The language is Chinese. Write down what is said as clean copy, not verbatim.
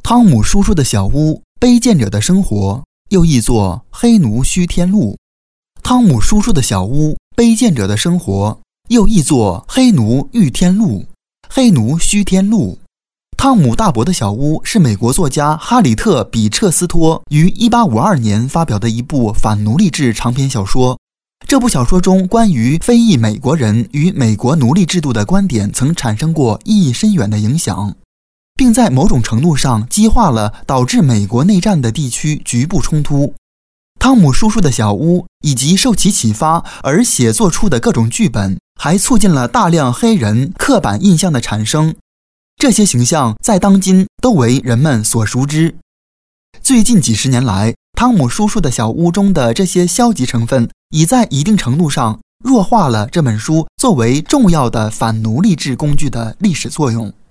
汤姆叔叔的小屋，卑贱者的生活，又译作黑奴须天路。汤姆叔叔的小屋，卑贱者的生活，又译作黑奴遇天路，黑奴须天路。汤姆大伯的小屋是美国作家哈里特·比彻斯托于1852年发表的一部反奴隶制长篇小说。这部小说中关于非裔美国人与美国奴隶制度的观点曾产生过意义深远的影响，并在某种程度上激化了导致美国内战的地区局部冲突。汤姆叔叔的小屋以及受其启发而写作出的各种剧本，还促进了大量黑人刻板印象的产生。这些形象在当今都为人们所熟知。最近几十年来，汤姆叔叔的小屋中的这些消极成分已在一定程度上弱化了这本书作为重要的反奴隶制工具的历史作用。